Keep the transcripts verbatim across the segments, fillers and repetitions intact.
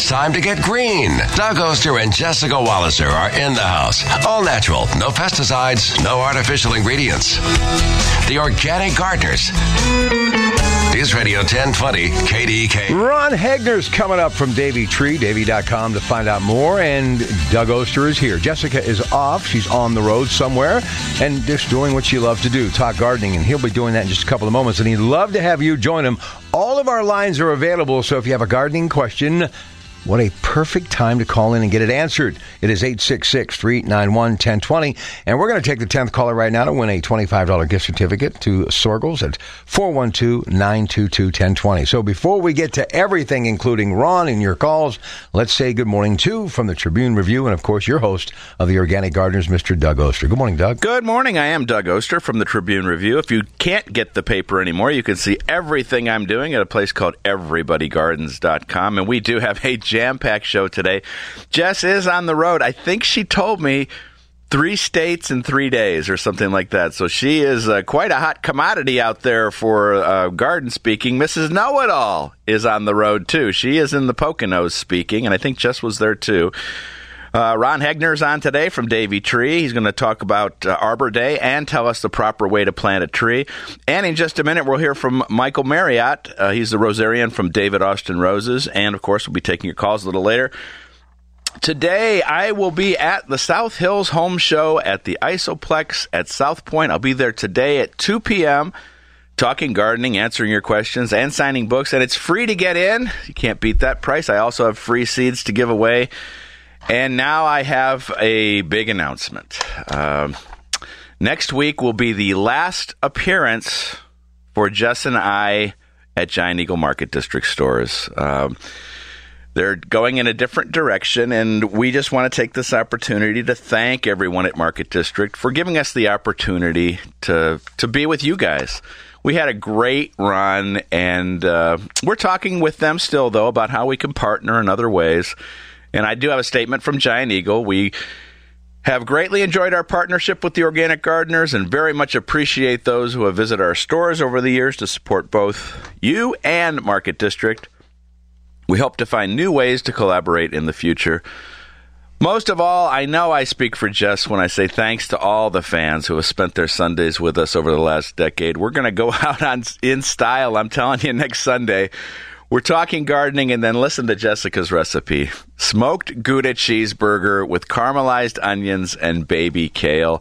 It's time to get green. Doug Oster and Jessica Walliser are in the house. All natural, no pesticides, no artificial ingredients. The Organic Gardeners. News Radio ten twenty K D K. Ron Hegner's coming up from Davey Tree, Davey dot com to find out more. And Doug Oster is here. Jessica is off. She's on the road somewhere and just doing what she loves to do, talk gardening. And he'll be doing that in just a couple of moments. And he'd love to have you join him. All of our lines are available. So if you have a gardening question, what a perfect time to call in and get it answered. It is eight six six, three eight nine, one, one zero two zero. And we're going to take the tenth caller right now to win a twenty-five dollars gift certificate to Sorgels at four one two, nine two two, one zero two zero. So before we get to everything, including Ron and your calls, let's say good morning to, from the Tribune Review, and of course your host of the Organic Gardeners, Mister Doug Oster. Good morning, Doug. Good morning. I am Doug Oster from the Tribune Review. If you can't get the paper anymore, you can see everything I'm doing at a place called everybody gardens dot com. And we do have a jam-packed show today. Jess is on the road. I think she told me three states in three days or something like that. So she is uh, quite a hot commodity out there for uh, garden speaking. Missus Know-It-All is on the road, too. She is in the Poconos speaking, and I think Jess was there, too. Uh, Ron Hegner's on today from Davey Tree. He's going to talk about uh, Arbor Day and tell us the proper way to plant a tree. And in just a minute, we'll hear from Michael Marriott. Uh, he's the rosarian from David Austin Roses. And, of course, we'll be taking your calls a little later. Today, I will be at the South Hills Home Show at the Isoplex at South Point. I'll be there today at two p.m., talking gardening, answering your questions, and signing books. And it's free to get in. You can't beat that price. I also have free seeds to give away. And now I have a big announcement. Um, next week will be the last appearance for Jess and I at Giant Eagle Market District stores. Um, they're going in a different direction, and we just want to take this opportunity to thank everyone at Market District for giving us the opportunity to, to be with you guys. We had a great run, and uh, we're talking with them still, though, about how we can partner in other ways. And I do have a statement from Giant Eagle. We have greatly enjoyed our partnership with the Organic Gardeners and very much appreciate those who have visited our stores over the years to support both you and Market District. We hope to find new ways to collaborate in the future. Most of all, I know I speak for Jess when I say thanks to all the fans who have spent their Sundays with us over the last decade. We're going to go out on in style, I'm telling you, next Sunday. We're talking gardening, and then listen to Jessica's recipe. Smoked Gouda cheeseburger with caramelized onions and baby kale.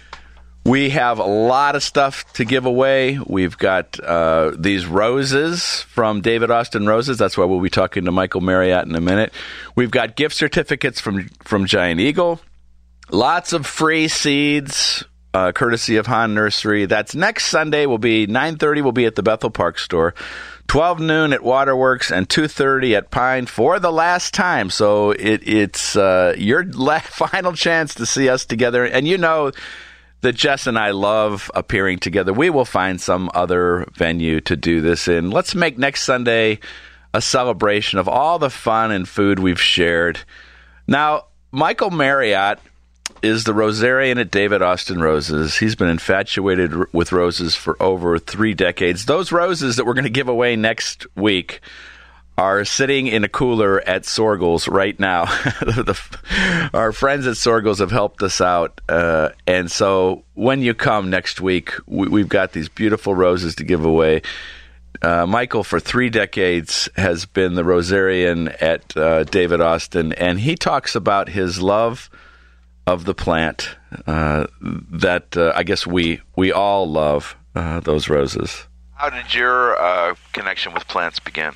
We have a lot of stuff to give away. We've got uh, these roses from David Austin Roses. That's why we'll be talking to Michael Marriott in a minute. We've got gift certificates from, from Giant Eagle. Lots of free seeds, uh, courtesy of Hahn Nursery. That's next Sunday. Will be nine thirty. We'll be at the Bethel Park store. twelve noon at Waterworks and two thirty at Pine for the last time. So it, it's uh, your la- final chance to see us together. And you know that Jess and I love appearing together. We will find some other venue to do this in. Let's make next Sunday a celebration of all the fun and food we've shared. Now, Michael Marriott is the rosarian at David Austin Roses. He's been infatuated r- with roses for over three decades. Those roses that we're going to give away next week are sitting in a cooler at Sorgels right now. the, the, our friends at Sorgels have helped us out. Uh, and so when you come next week, we, we've got these beautiful roses to give away. Uh, Michael, for three decades, has been the rosarian at uh, David Austin, and he talks about his love of the plant uh, that uh, I guess we we all love, uh, those roses. How did your uh, connection with plants begin?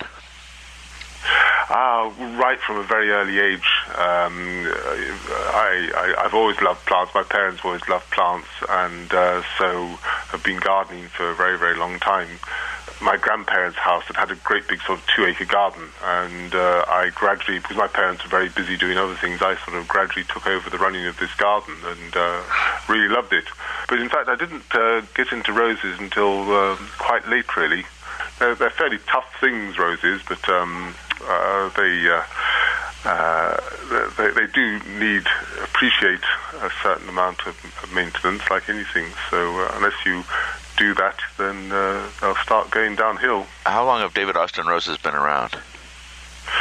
Uh, right from a very early age. Um, I, I, I've always loved plants. My parents always loved plants, and uh, so have been gardening for a very, very long time. My grandparents' house had had a great big sort of two-acre garden, and uh, I gradually, because my parents were very busy doing other things, I sort of gradually took over the running of this garden and uh, really loved it. But in fact, I didn't uh, get into roses until uh, quite late, really. They're, they're fairly tough things, roses, but um, uh, they, uh, uh, they they do need, appreciate a certain amount of, of maintenance, like anything. So uh, unless you do that, then uh, they'll start going downhill. How long have David Austin Roses been around?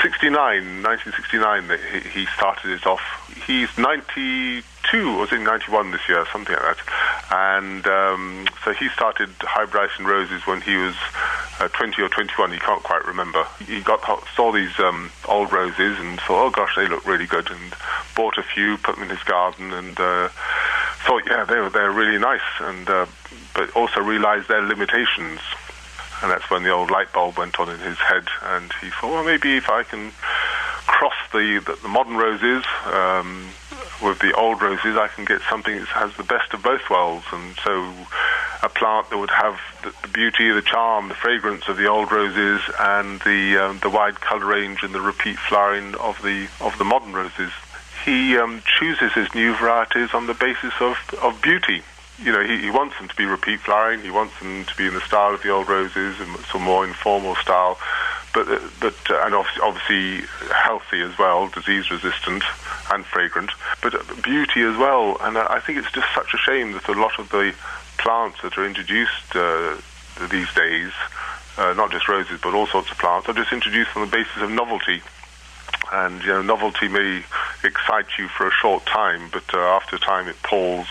sixty-nine, nineteen sixty-nine that he, he started it off. He's ninety-two, or was it ninety-one this year, something like that. And um, so he started hybridizing roses when he was uh, twenty or twenty-one. He can't quite remember. He got saw these um, old roses and thought, oh gosh, they look really good, and bought a few, put them in his garden, and uh, thought, yeah, they were they're really nice, and uh, but also realized their limitations. And that's when the old light bulb went on in his head, and he thought, well, maybe if I can cross the, the, the modern roses um, with the old roses, I can get something that has the best of both worlds. And so a plant that would have the, the beauty, the charm, the fragrance of the old roses, and the um, the wide colour range and the repeat flowering of the of the modern roses. He um, chooses his new varieties on the basis of, of beauty. You know, he, he wants them to be repeat flowering. He wants them to be in the style of the old roses, and some more informal style, but uh, but uh, and obviously, obviously healthy as well, disease resistant and fragrant, but uh, beauty as well. And uh, I think it's just such a shame that a lot of the plants that are introduced uh, these days, uh, not just roses but all sorts of plants, are just introduced on the basis of novelty. And you know, novelty may excite you for a short time, but uh, after time it palls.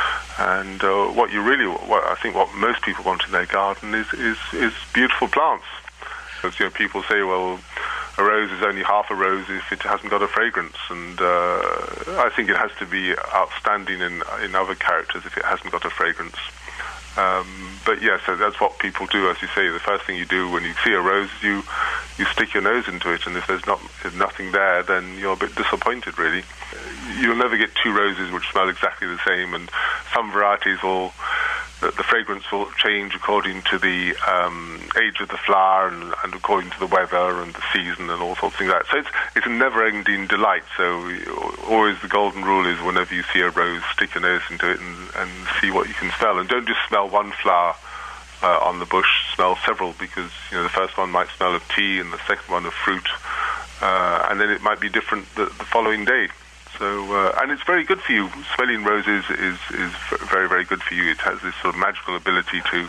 And uh, what you really, what I think, what most people want in their garden is is, is beautiful plants. Because you know, people say, well, a rose is only half a rose if it hasn't got a fragrance, and uh, I think it has to be outstanding in in other characters if it hasn't got a fragrance. Um, but yeah, so that's what people do, as you say. The first thing you do when you see a rose is you you stick your nose into it, and if there's not if nothing there, then you're a bit disappointed, really. You'll never get two roses which smell exactly the same, and some varieties will, the, the fragrance will change according to the um, age of the flower and, and according to the weather and the season and all sorts of things like that. So it's it's a never-ending delight. So always the golden rule is whenever you see a rose, stick your nose into it and, and see what you can smell. And don't just smell one flower uh, on the bush, smell several, because you know the first one might smell of tea and the second one of fruit, uh, and then it might be different the, the following day. So, uh, and it's very good for you. Smelling roses is, is very, very good for you. It has this sort of magical ability to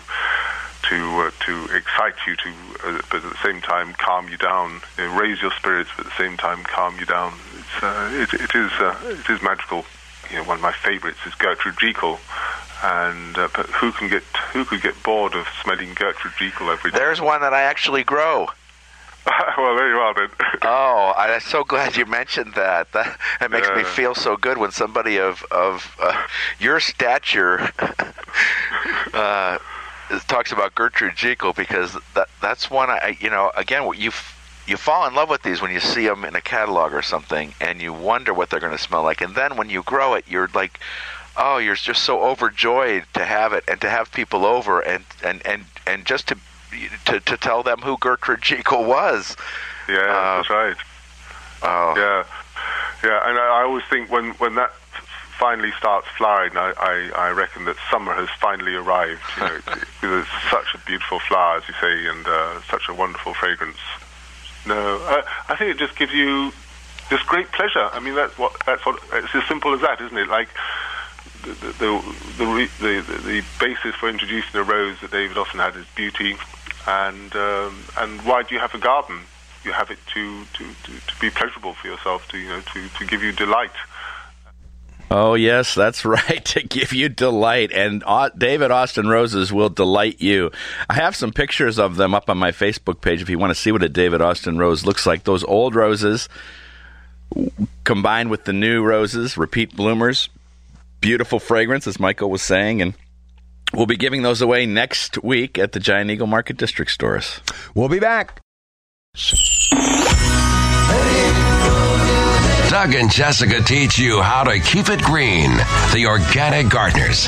to uh, to excite you, to uh, but at the same time calm you down, you know, raise your spirits, but at the same time calm you down. It's uh, it, it is uh, it is magical. You know, one of my favourites is Gertrude Jekyll, and uh, but who can get who could get bored of smelling Gertrude Jekyll every day? There's one that I actually grow. Well, there you are, then. Oh, I'm so glad you mentioned that. That, that makes yeah. me feel so good when somebody of of uh, your stature uh, talks about Gertrude Jekyll, because that that's one I you know again you you fall in love with these when you see them in a catalog or something, and you wonder what they're going to smell like, and then when you grow it, you're like, oh, you're just so overjoyed to have it and to have people over and and and and just to. To, to tell them who Gertrude Jekyll was. Yeah, uh, that's right. Oh. Yeah, yeah, and I, I always think when, when that finally starts flowering, I, I, I reckon that summer has finally arrived. You know, because it's such a beautiful flower, as you say, and uh, such a wonderful fragrance. No, I, I think it just gives you just great pleasure. I mean, that's what that's what it's as simple as that, isn't it? Like. The the, the the the the basis for introducing a rose that David Austin had is beauty, and um, and why do you have a garden? You have it to, to, to, to be pleasurable for yourself, to you know to, to give you delight. Oh yes, that's right, to give you delight, and uh, David Austin roses will delight you. I have some pictures of them up on my Facebook page if you want to see what a David Austin rose looks like. Those old roses combined with the new roses, repeat bloomers. Beautiful fragrance, as Michael was saying, and we'll be giving those away next week at the Giant Eagle Market District stores. We'll be back. Doug and Jessica teach you how to keep it green. The Organic Gardeners.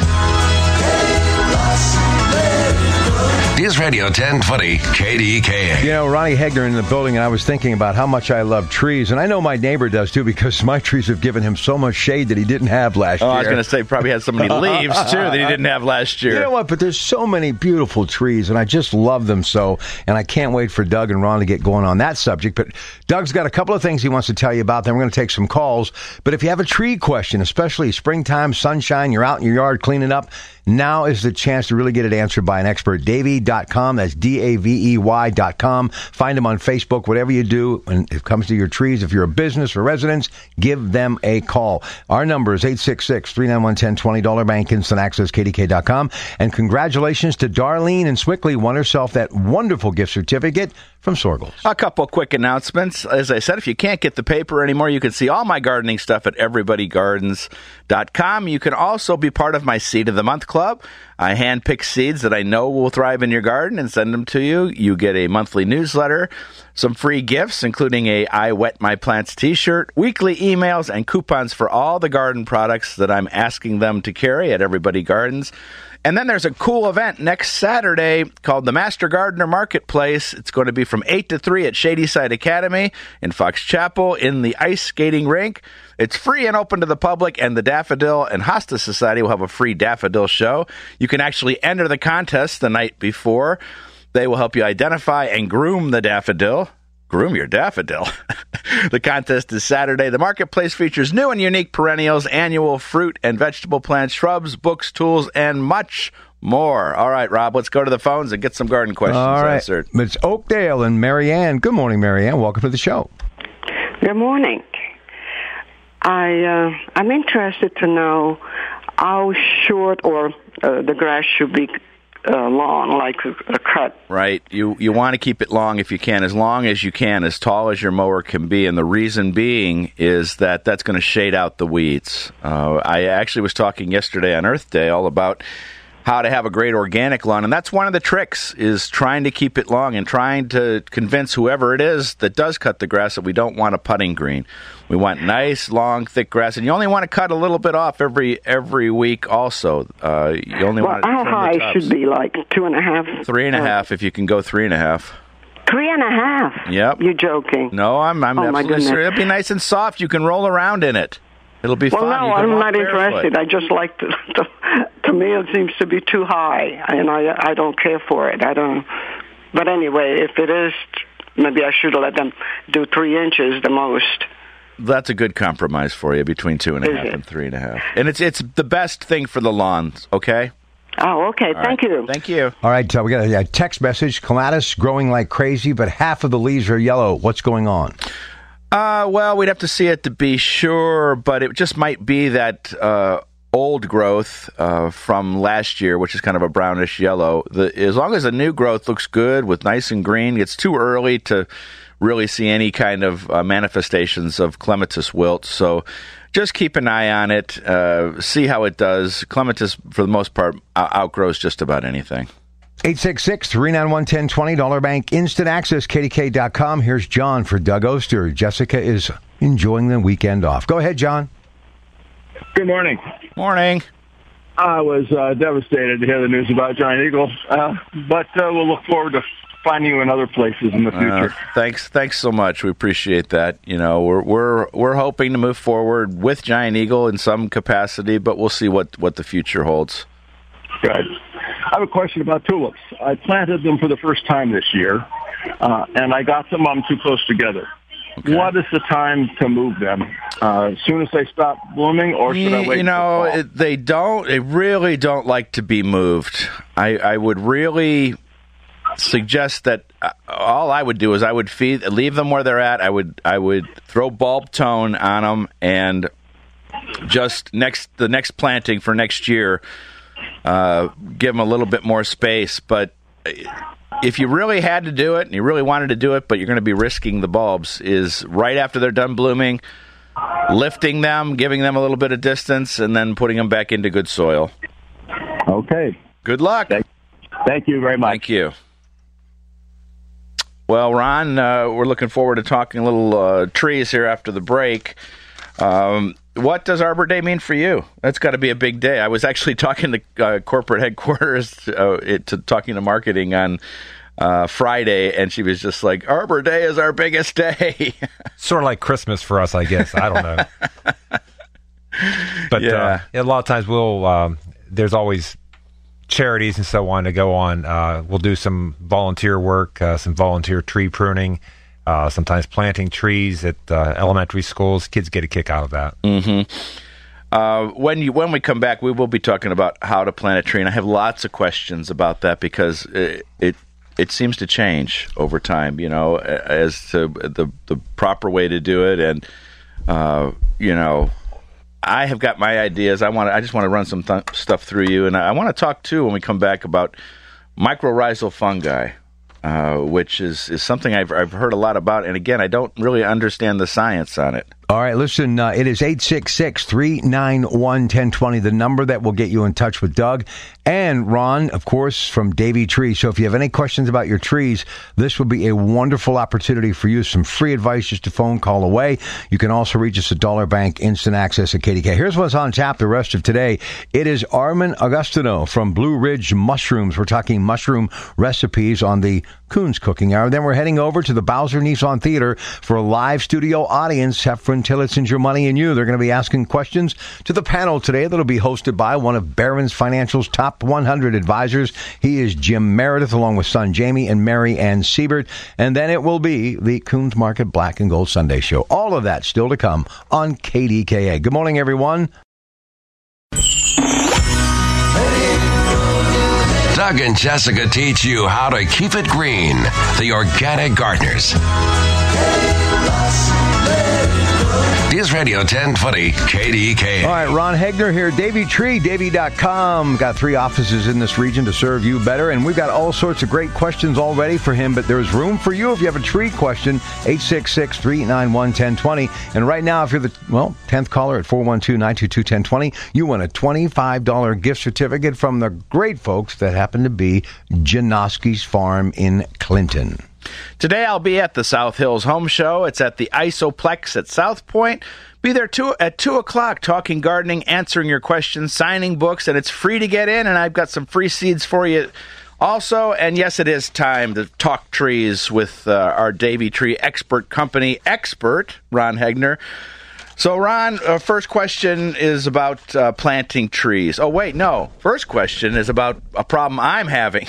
News Radio ten twenty K D K A. You know, Ronnie Hegner in the building, and I was thinking about how much I love trees, and I know my neighbor does too, because my trees have given him so much shade that he didn't have last oh, year. I was going to say, probably had so many leaves too that he didn't have last year. You know what? But there's so many beautiful trees, and I just love them so, and I can't wait for Doug and Ron to get going on that subject. But Doug's got a couple of things he wants to tell you about. Then we're going to take some calls. But if you have a tree question, especially springtime, sunshine, you're out in your yard cleaning up, Now is the chance to really get it answered by an expert. Davey dot com. That's D A V E Y dot com. Find them on Facebook. Whatever you do when it comes to your trees, if you're a business or residence, give them a call. Our number is eight six six, three nine one, one zero one zero. Dollar Bank Instant Access, K D K dot com. And congratulations to Darlene and Swickley. Won herself that wonderful gift certificate from Sorgles. A couple quick announcements. As I said, if you can't get the paper anymore, you can see all my gardening stuff at everybody gardens dot com. You can also be part of my Seed of the Month Club. I handpick seeds that I know will thrive in your garden and send them to you. You get a monthly newsletter, some free gifts, including a I Wet My Plants t-shirt, weekly emails, and coupons for all the garden products that I'm asking them to carry at Everybody Gardens. And then there's a cool event next Saturday called the Master Gardener Marketplace. It's going to be from eight to three at Shadyside Academy in Fox Chapel in the ice skating rink. It's free and open to the public, and the Daffodil and Hosta Society will have a free daffodil show. You can actually enter the contest the night before. They will help you identify and groom the daffodil. Groom your daffodil. The contest is Saturday. The marketplace features new and unique perennials, annual fruit and vegetable plants, shrubs, books, tools, and much more. All right, Rob, let's go to the phones and get some garden questions All right. answered. It's Oakdale and Marianne. Good morning, Marianne. Welcome to the show. Good morning. I, uh, I'm interested to know how short or uh, the grass should be Uh, long, like a, a cut. Right. You you want to keep it long if you can, as long as you can, as tall as your mower can be. And the reason being is that that's going to shade out the weeds. Uh, I actually was talking yesterday on Earth Day all about how to have a great organic lawn. And that's one of the tricks, is trying to keep it long and trying to convince whoever it is that does cut the grass that we don't want a putting green. We want nice, long, thick grass. And you only want to cut a little bit off every every week also. Uh, you only well, want to how high should be, like two and a half? Three and a half, if you can go three and a half. Three and a half? Yep. You're joking. No, I'm, I'm oh, absolutely serious. It'll be nice and soft. You can roll around in it. It'll be well, fun. Well, no, I'm not interested. I just like to, to, to me it seems to be too high, and I I don't care for it. I don't. But anyway, if it is, maybe I should let them do three inches the most. That's a good compromise for you, between two and a is half it? and three and a half. And it's it's the best thing for the lawns, okay? Oh, okay. All Thank right. you. Thank you. All right, uh, we got a, a text message. Clematis growing like crazy, but half of the leaves are yellow. What's going on? Uh, well, we'd have to see it to be sure, but it just might be that uh, old growth uh, from last year, which is kind of a brownish yellow. The, as long as the new growth looks good with nice and green, it's too early to really see any kind of uh, manifestations of clematis wilt. So just keep an eye on it, uh, see how it does. Clematis, for the most part, outgrows just about anything. eight six six, three nine one, one zero two zero. Dollar Bank Instant Access, K D K dot com. Here's John for Doug Oster. Jessica is enjoying the weekend off. Go ahead, John. Good morning. Morning. I was uh, devastated to hear the news about Giant Eagle, uh, but uh, we'll look forward to finding you in other places in the future. Uh, thanks, thanks so much. We appreciate that. You know, we're we're we're hoping to move forward with Giant Eagle in some capacity, but we'll see what, what the future holds. Good. I have a question about tulips. I planted them for the first time this year, uh, and I got some of them too close together. Okay. What is the time to move them? Uh, as soon as they stop blooming, or should I wait? You know, it, they don't. They really don't like to be moved. I, I would really suggest that uh, all I would do is I would feed, leave them where they're at. I would I would throw bulb tone on them, and just next the next planting for next year, uh, give them a little bit more space. But if you really had to do it and you really wanted to do it, but you're going to be risking the bulbs, is right after they're done blooming, lifting them, giving them a little bit of distance, and then putting them back into good soil. Okay. Good luck. Thank, thank you very much. Thank you. Well, Ron, uh, we're looking forward to talking a little uh, trees here after the break. Um, what does Arbor Day mean for you? That's got to be a big day. I was actually talking to uh, corporate headquarters, uh, it, to talking to marketing on uh, Friday, and she was just like, Arbor Day is our biggest day. Sort of like Christmas for us, I guess. I don't know. But yeah. uh, a lot of times we'll, um, there's always charities and so on to go on. Uh, we'll do some volunteer work, uh, some volunteer tree pruning, uh, sometimes planting trees at uh, elementary schools. Kids get a kick out of that. Mm-hmm. Uh, when you when we come back, we will be talking about how to plant a tree, and I have lots of questions about that because it it, it seems to change over time, you know, as to the the proper way to do it, and uh, you know, I have got my ideas. I want I just want to run some th- stuff through you, and I want to talk too when we come back about mycorrhizal fungi. Uh, which is, is something I've I've heard a lot about, and again, I don't really understand the science on it. All right, listen, uh, it is eight six six, three nine one, one zero two zero, the number that will get you in touch with Doug. And Ron, of course, from Davey Tree. So if you have any questions about your trees, this will be a wonderful opportunity for you. Some free advice, just a phone call away. You can also reach us at Dollar Bank, instant access at K D K. Here's what's on tap the rest of today. It is Armin Augustino from Blue Ridge Mushrooms. We're talking mushroom recipes on the Coons Cooking Hour. Then we're heading over to the Bowser Nissan Theater for a live studio audience. Heffron, Tillotson, Your Money, and You. They're going to be asking questions to the panel today that'll be hosted by one of Barron's Financial's top one hundred advisors. He is Jim Meredith, along with son Jamie and Mary Ann Siebert. And then it will be the Coons Market Black and Gold Sunday Show. All of that still to come on K D K A. Good morning, everyone. Doug and Jessica teach you how to keep it green. The Organic Gardeners. News Radio ten twenty K D K A. All right, Ron Hegner here. Davey Tree, Davey dot com. Got three offices in this region to serve you better, and we've got all sorts of great questions already for him, but there's room for you if you have a tree question, eight six six, three nine one, one zero two zero. And right now, if you're the, well, tenth caller at four one two, nine two two, one zero two zero, you win a twenty-five dollars gift certificate from the great folks that happen to be Janoski's Farm in Clinton. Today I'll be at the South Hills Home Show. It's at the Isoplex at South Point. Be there two, at two o'clock talking gardening, answering your questions, signing books, and it's free to get in, and I've got some free seeds for you also. And yes, it is time to talk trees with uh, our Davey Tree expert company expert, Ron Hegner. So, Ron, uh, first question is about uh, planting trees. Oh, wait, no. First question is about a problem I'm having.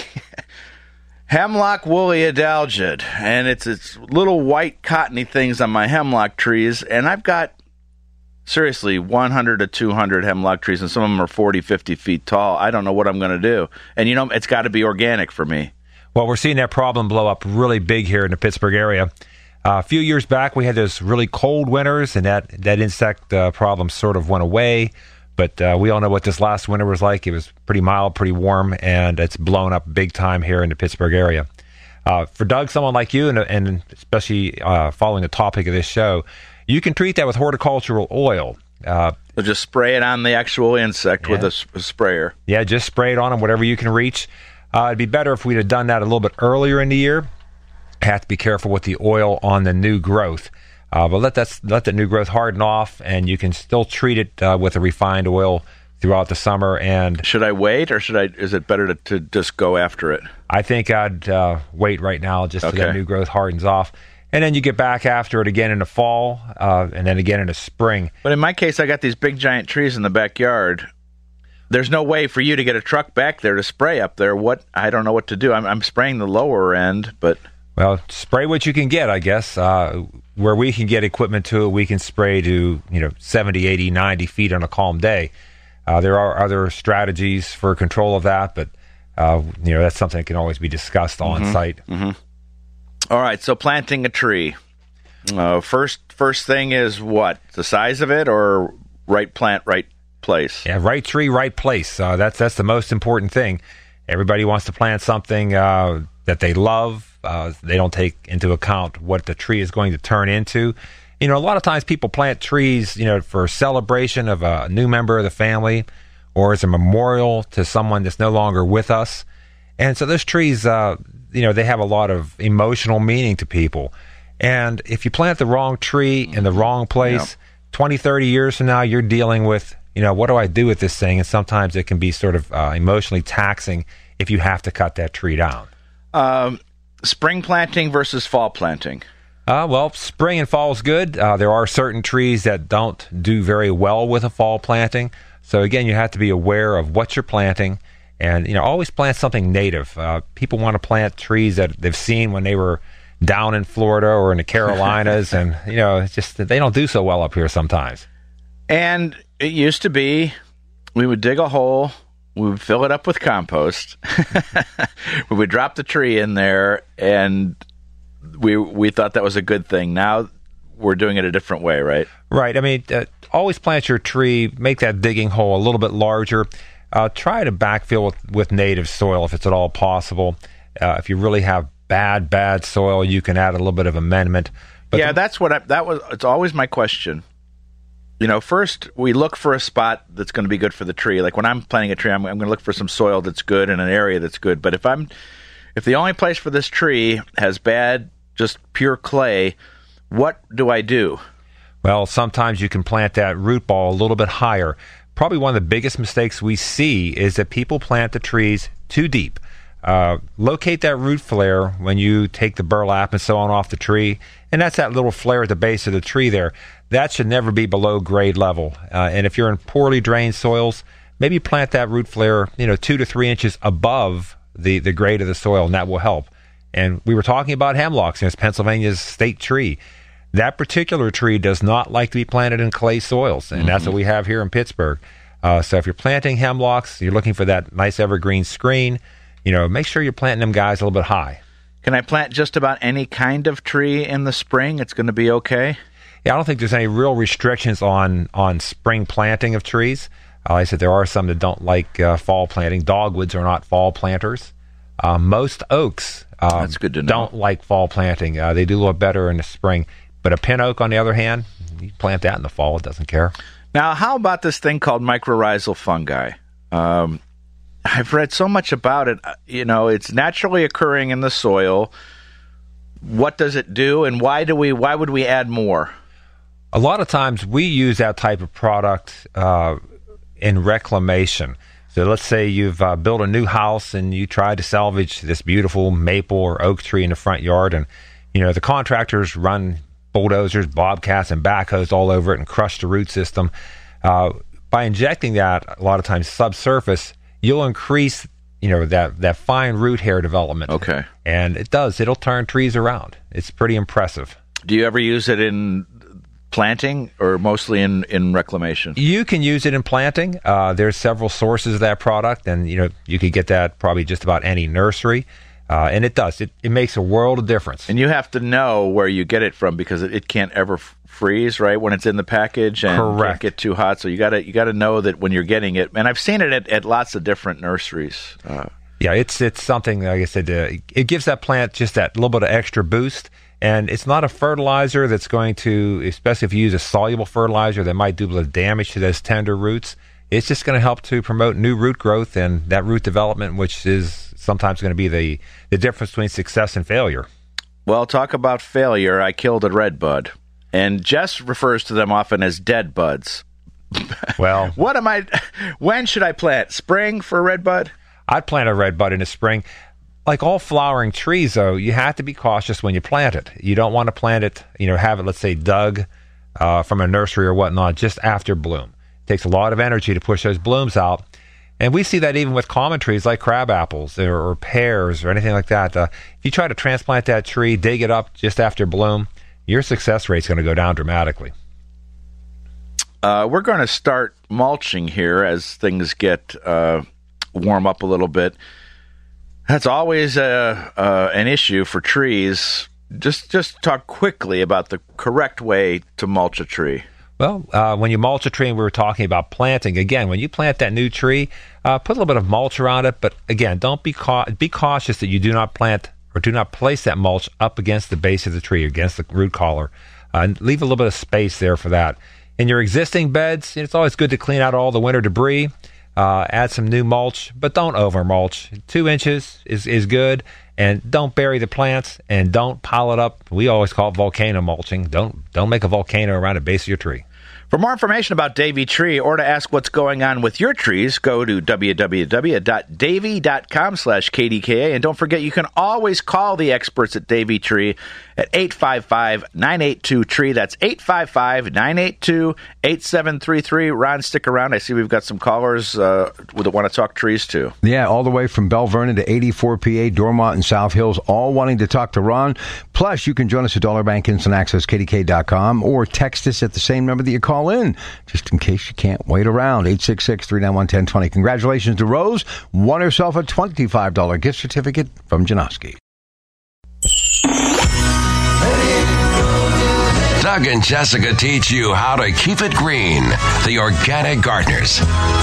Hemlock woolly adelgid, and it's it's little white cottony things on my hemlock trees, and I've got, seriously, one hundred to two hundred hemlock trees, and some of them are forty, fifty feet tall. I don't know what I'm going to do. And, you know, it's got to be organic for me. Well, we're seeing that problem blow up really big here in the Pittsburgh area. Uh, a few years back, we had those really cold winters, and that, that insect uh, problem sort of went away. But uh, we all know what this last winter was like. It was pretty mild, pretty warm, and it's blown up big time here in the Pittsburgh area. Uh, for Doug, someone like you, and, and especially uh, following the topic of this show, you can treat that with horticultural oil. Uh, so just spray it on the actual insect yeah. with a, sp- a sprayer. Yeah, just spray it on them, whatever you can reach. Uh, it'd be better if we'd have done that a little bit earlier in the year. Have to be careful with the oil on the new growth. Uh, but let that let the new growth harden off, and you can still treat it uh, with a refined oil throughout the summer. And should I wait, or should I? Is it better to, to just go after it? I think I'd uh, wait right now, just okay. so that new growth hardens off, and then you get back after it again in the fall, uh, and then again in the spring. But in my case, I got these big giant trees in the backyard. There's no way for you to get a truck back there to spray up there. What I don't know what to do. I'm, I'm spraying the lower end, but well, spray what you can get, I guess. Uh, Where we can get equipment to it, we can spray to, you know, seventy, eighty, ninety feet on a calm day. Uh, there are other strategies for control of that, but, uh, you know, that's something that can always be discussed on mm-hmm. site. Mm-hmm. All right, so planting a tree. Uh, first first thing is what? The size of it, or right plant, right place? Yeah, right tree, right place. Uh, that's, that's the most important thing. Everybody wants to plant something uh, that they love. Uh, they don't take into account what the tree is going to turn into. You know, a lot of times people plant trees, you know, for celebration of a new member of the family, or as a memorial to someone that's no longer with us. And so those trees, uh, you know, they have a lot of emotional meaning to people. And if you plant the wrong tree in the wrong place, yeah. twenty, thirty years from now, you're dealing with, you know, what do I do with this thing? And sometimes it can be sort of uh, emotionally taxing if you have to cut that tree down. Um. Spring planting versus fall planting? Uh, well, spring and fall is good. Uh, there are certain trees that don't do very well with a fall planting. So, again, you have to be aware of what you're planting. And, you know, always plant something native. Uh, people want to plant trees that they've seen when they were down in Florida or in the Carolinas. and, you know, it's just they don't do so well up here sometimes. And It used to be we would dig a hole, we would fill it up with compost, we would drop the tree in there, and we we thought that was a good thing. Now we're doing it a different way, right? Right. I mean, uh, always plant your tree, make that digging hole a little bit larger. Uh, try to backfill with, with native soil if it's at all possible. Uh, if you really have bad, bad soil, you can add a little bit of amendment. But yeah, the, that's what I, that was. It's always my question. You know, first we look for a spot that's going to be good for the tree. Like when I'm planting a tree, I'm, I'm going to look for some soil that's good in an area that's good. But if I'm, if the only place for this tree has bad, just pure clay, what do I do? Well, sometimes you can plant that root ball a little bit higher. Probably one of the biggest mistakes we see is that people plant the trees too deep. Uh, locate that root flare when you take the burlap and so on off the tree, and that's that little flare at the base of the tree there. That should never be below grade level. Uh, and if you're in poorly drained soils, maybe plant that root flare, you know, two to three inches above the, the grade of the soil, and that will help. And we were talking about hemlocks. You know, it's Pennsylvania's state tree. That particular tree does not like to be planted in clay soils, and mm-hmm. that's what we have here in Pittsburgh. Uh, so if you're planting hemlocks, you're looking for that nice evergreen screen, you know, make sure you're planting them guys a little bit high. Can I plant just about any kind of tree in the spring? It's going to be okay? Yeah, I don't think there's any real restrictions on, on spring planting of trees. Uh, like I said, there are some that don't like uh, fall planting. Dogwoods are not fall planters. Uh, most oaks um, That's good to know. don't like fall planting. Uh, they do a little better in the spring. But a pin oak, on the other hand, you plant that in the fall, it doesn't care. Now, how about this thing called mycorrhizal fungi? Um, I've read so much about it. You know, it's naturally occurring in the soil. What does it do, and why do we? Why would we add more? A lot of times we use that type of product uh, in reclamation. So let's say you've uh, built a new house and you try to salvage this beautiful maple or oak tree in the front yard, and you know the contractors run bulldozers, bobcats, and backhoes all over it and crush the root system. Uh, by injecting that, a lot of times subsurface, you'll increase, you know, that, that fine root hair development. Okay. And it does. It'll turn trees around. It's pretty impressive. Do you ever use it in planting or mostly in, in reclamation? You can use it in planting. Uh, there's several sources of that product, and, you know, you could get that probably just about any nursery. Uh, and it does. It, it makes a world of difference. And you have to know where you get it from because it, it can't ever f- freeze, right, when it's in the package and Correct. Can't get too hot. So you got to you got to know that when you're getting it. And I've seen it at, at lots of different nurseries. Uh, yeah, it's it's something, like I said, uh, it gives that plant just that little bit of extra boost. And it's not a fertilizer that's going to, especially if you use a soluble fertilizer that might do a little damage to those tender roots. It's just going to help to promote new root growth and that root development, which is sometimes going to be the, the difference between success and failure. Well, talk about failure. I killed a red bud. And Jess refers to them often as dead buds. Well, what am I? When should I plant? Spring for a red bud? I'd plant a red bud in the spring. Like all flowering trees, though, you have to be cautious when you plant it. You don't want to plant it, you know, have it, let's say, dug uh, from a nursery or whatnot just after bloom. It takes a lot of energy to push those blooms out. And we see that even with common trees like crab apples or, or pears or anything like that. Uh, if you try to transplant that tree, dig it up just after bloom, your success rate's going to go down dramatically. Uh, we're going to start mulching here as things get uh, warm up a little bit. That's always a, uh, an issue for trees. Just just talk quickly about the correct way to mulch a tree. Well, uh, when you mulch a tree, and we were talking about planting, again, when you plant that new tree, uh, put a little bit of mulch around it. But again, don't be ca- be cautious that you do not plant or do not place that mulch up against the base of the tree, against the root collar. Uh, leave a little bit of space there for that. In your existing beds, it's always good to clean out all the winter debris. Uh, add some new mulch, but don't over mulch. Two inches is, is good, and don't bury the plants, and don't pile it up. We always call it volcano mulching. Don't don't make a volcano around the base of your tree. For more information about Davey Tree or to ask what's going on with your trees, go to w w w dot davey dot com slash k d k a. And don't forget, you can always call the experts at Davey Tree at eight five five, nine eight two, T R E E. That's eight five five, nine eight two, eight seven three three. Ron, stick around. I see we've got some callers uh, that want to talk trees, too. Yeah, all the way from Bell Vernon to eighty-four P A, Dormont and South Hills, all wanting to talk to Ron. Plus, you can join us at Dollar Bank Instant Access, K D K dot com, or text us at the same number that you call call in, just in case you can't wait around. eight six six, three nine one, one zero two zero. Congratulations to Rose. Won herself a twenty-five dollars gift certificate from Janoski. Doug and Jessica teach you how to keep it green. The Organic Gardeners.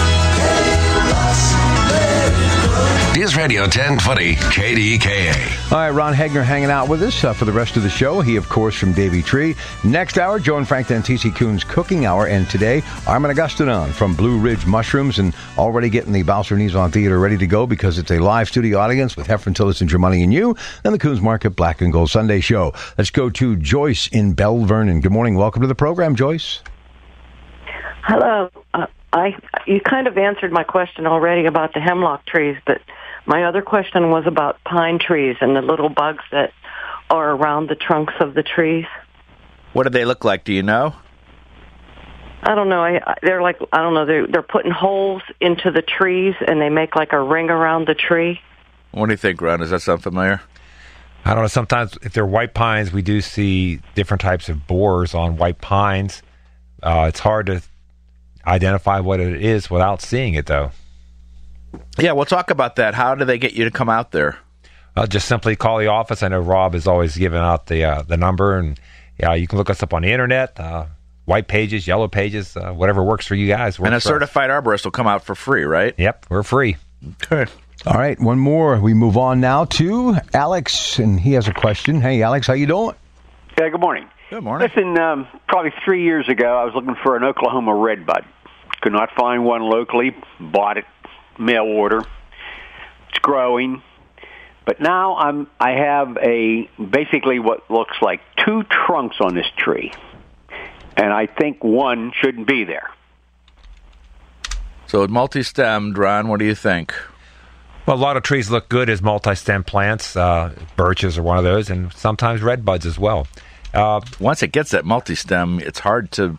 News Radio ten twenty K D K A. All right, Ron Hegner hanging out with us uh, for the rest of the show. He, of course, from Davy Tree. Next hour, Joe and Frank Dantisi Coons Cooking Hour. And today, Armin Agustinon from Blue Ridge Mushrooms, and already getting the Bowser Nizon Theater ready to go because it's a live studio audience with Heffron, Tillis, Germani, and you, and the Coons Market Black and Gold Sunday Show. Let's go to Joyce in Bell Vernon. Good morning. Welcome to the program, Joyce. Hello. Uh, I you kind of answered my question already about the hemlock trees, but my other question was about pine trees and the little bugs that are around the trunks of the trees. What do they look like? Do you know? I don't know. I, they're like, I don't know, they're, they're putting holes into the trees, and they make like a ring around the tree. What do you think, Ron? Does that sound familiar? I don't know. Sometimes if they're white pines, we do see different types of borers on white pines. Uh, it's hard to identify what it is without seeing it, though. Yeah, we'll talk about that. How do they get you to come out there? Uh, just simply call the office. I know Rob is always giving out the uh, the number, and yeah, you can look us up on the internet, uh, white pages, yellow pages, uh, whatever works for you guys. And a certified arborist will come out for free, right? Yep, we're free. Okay. All right, one more. We move on now to Alex, and he has a question. Hey, Alex, how you doing? Yeah, good morning. Good morning. Listen, um, probably three years ago, I was looking for an Oklahoma redbud. Could not find one locally. Bought it, mail order. It's growing, but now I'm I have a basically what looks like two trunks on this tree, and I think one shouldn't be there. So multi-stemmed, Ron. What do you think? Well, a lot of trees look good as multi-stem plants. Uh, birches are one of those, and sometimes redbuds as well. Uh, Once it gets that multi-stem, it's hard to,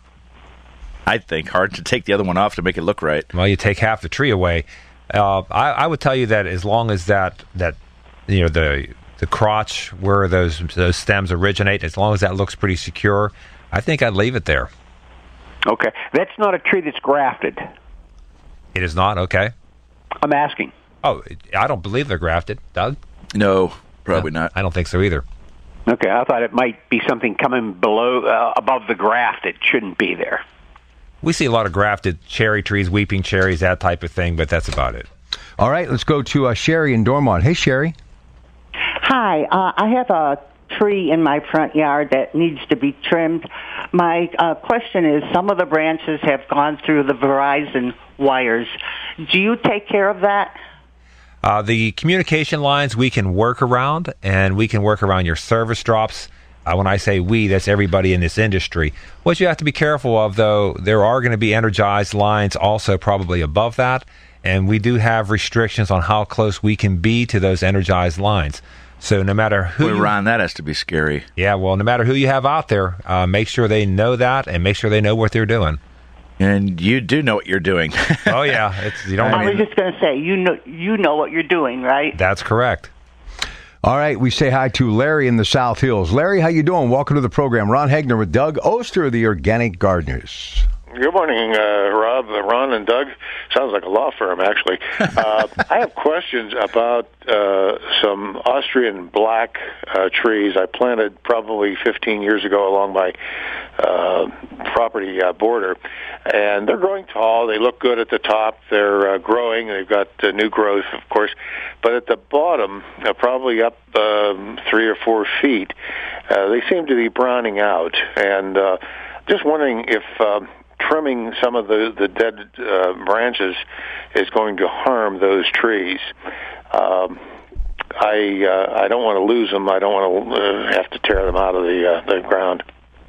I think, hard to take the other one off to make it look right. Well, you take half the tree away. Uh, I, I would tell you that as long as that that you know the the crotch where those those stems originate, as long as that looks pretty secure, I think I'd leave it there. Okay, that's not a tree that's grafted. It is not. Okay. I'm asking. Oh, I don't believe they're grafted, Doug. No, probably no, not. I don't think so either. Okay, I thought it might be something coming below, uh, above the graft. It shouldn't be there. We see a lot of grafted cherry trees, weeping cherries, that type of thing, but that's about it. All right, let's go to uh, Sherry in Dormont. Hey, Sherry. Hi, uh, I have a tree in my front yard that needs to be trimmed. My uh, question is, some of the branches have gone through the Verizon wires. Do you take care of that? Uh, the communication lines we can work around, and we can work around your service drops. Uh, when I say we, that's everybody in this industry. What you have to be careful of, though, there are going to be energized lines also probably above that, and we do have restrictions on how close we can be to those energized lines. So no matter who... Boy, Ron, that has to be scary. Yeah, well, no matter who you have out there, uh, make sure they know that and make sure they know what they're doing. And you do know what you're doing. Oh, yeah. It's, you don't I was just going to say, you know, you know what you're doing, right? That's correct. All right, we say hi to Larry in the South Hills. Larry, how you doing? Welcome to the program. Ron Hegner with Doug Oster of the Organic Gardeners. Good morning, uh, Rob, uh, Ron, and Doug. Sounds like a law firm, actually. Uh, I have questions about uh, some Austrian black uh, trees I planted probably fifteen years ago along my uh, property uh, border. And they're growing tall. They look good at the top. They're uh, growing. They've got uh, new growth, of course. But at the bottom, uh, probably up um, three or four feet, uh, they seem to be browning out. And uh, just wondering if... Uh, trimming some of the, the dead uh, branches is going to harm those trees. Um, I uh, I don't want to lose them. I don't want to uh, have to tear them out of the uh, the ground.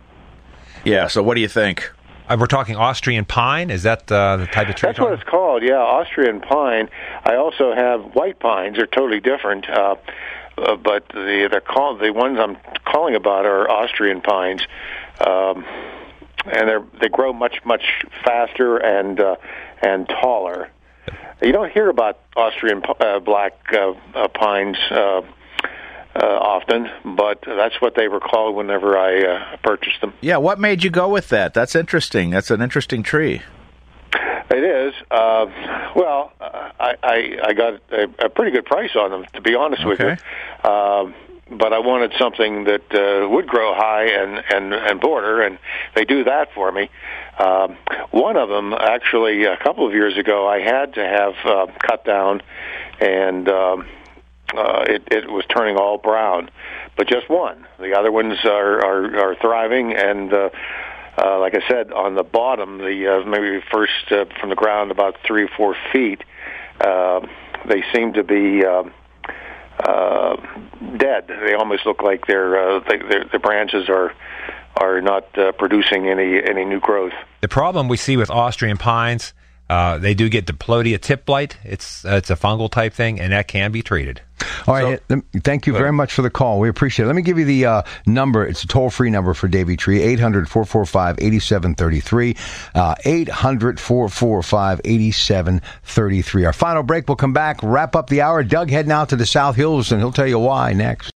Yeah, so what do you think? Uh, we're talking Austrian pine? Is that uh, the type of tree? That's what it's called, yeah, Austrian pine. I also have white pines. They're totally different. Uh, uh, but the, the, call, the ones I'm calling about are Austrian pines. Um And they they grow much much faster and uh, and taller. You don't hear about Austrian uh, black uh, uh, pines uh, uh, often, but that's what they were called whenever I uh, purchased them. Yeah, what made you go with that? That's interesting. That's an interesting tree. It is. Uh, well, uh, I, I I got a, a pretty good price on them, to be honest Okay. with you. Uh, but I wanted something that uh, would grow high and, and, and border, and they do that for me. Um, one of them, actually, a couple of years ago, I had to have uh, cut down, and um, uh, it, it was turning all brown. But just one. The other ones are, are, are thriving, and uh, uh, like I said, on the bottom, the uh, maybe first uh, from the ground about three or four feet, uh, they seem to be uh, uh, dead. They almost look like they're, uh, they, they're, the branches are are not uh, producing any any new growth. The problem we see with Austrian pines, uh, they do get Diplodia tip blight. It's uh, it's a fungal type thing, and that can be treated. All right. So, thank you very much for the call. We appreciate it. Let me give you the uh, number. It's a toll-free number for Davey Tree, eight hundred, four four five, eight seven three three, uh, eight hundred, four four five, eight seven three three. Our final break. We'll come back, wrap up the hour. Doug heading out to the South Hills, and he'll tell you why next.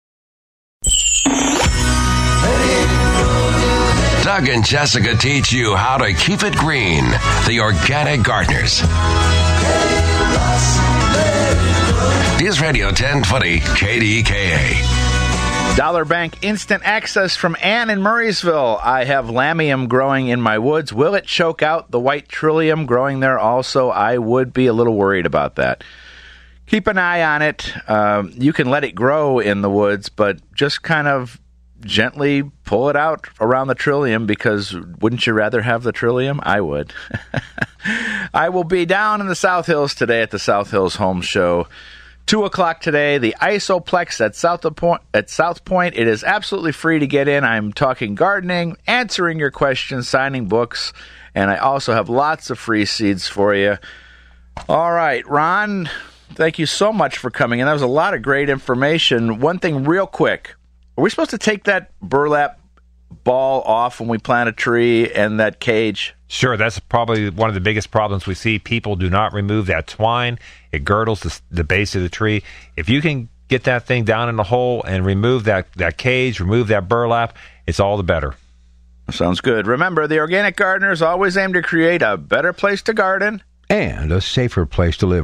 Doug and Jessica teach you how to keep it green. The Organic Gardeners. News Radio ten twenty K D K A. Dollar Bank Instant Access from Ann in Murraysville. I have lamium growing in my woods. Will it choke out the white trillium growing there also? I would be a little worried about that. Keep an eye on it. Um, you can let it grow in the woods, but just kind of gently pull it out around the trillium, because wouldn't you rather have the trillium? I would. I will be down in the South Hills today at the South Hills Home Show. Two o'clock today, the Isoplex at South Point. At South Point, it is absolutely free to get in. I'm talking gardening, answering your questions, signing books, and I also have lots of free seeds for you. All right, Ron, thank you so much for coming in. That was a lot of great information. One thing real quick. Are we supposed to take that burlap ball off when we plant a tree and that cage? Sure, that's probably one of the biggest problems we see. People do not remove that twine. It girdles the, the base of the tree. If you can get that thing down in the hole and remove that, that cage, remove that burlap, it's all the better. Sounds good. Remember, the Organic Gardeners always aim to create a better place to garden and a safer place to live.